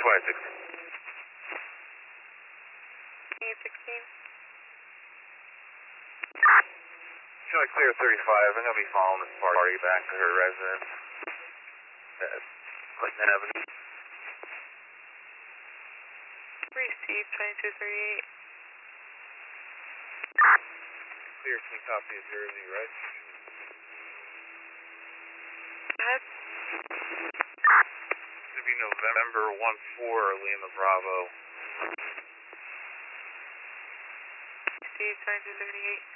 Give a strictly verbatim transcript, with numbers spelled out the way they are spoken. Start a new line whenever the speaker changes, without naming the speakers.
twenty sixteen.
twenty sixteen.
Showing clear thirty-five. I'm going to be following this party back to her residence at Clinton Avenue.
Receive twenty-two thirty-eight.
Clear, can you copy a Jersey, right?
Go ahead.
Should be November one four, Lima Bravo.
Receive twenty-two thirty-eight.